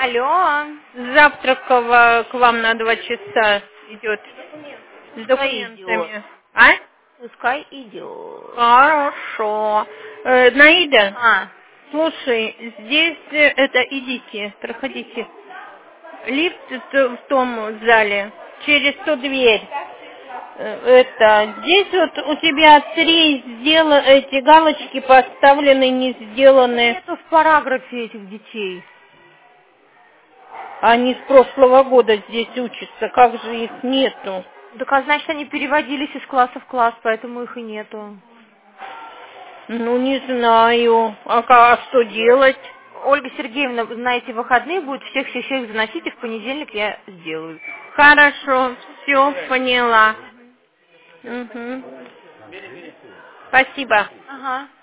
Алло. Завтрак к вам на 2 часа идет. С Пускай идет. документами. А? Пускай идет. Хорошо. Наида, А, слушай, здесь идите, проходите. Лифт в том зале, через ту дверь. Здесь вот у тебя 3 эти галочки поставлены, не сделаны. нету в параграфе этих детей. Они с прошлого года здесь учатся, как же их нету? Так, а значит, они переводились из класса в класс, поэтому их и нету. Ну, не знаю. А что делать? Ольга Сергеевна, на эти выходные будет всех заносить, и в понедельник я сделаю. Хорошо, все, поняла. Угу. Спасибо. Ага.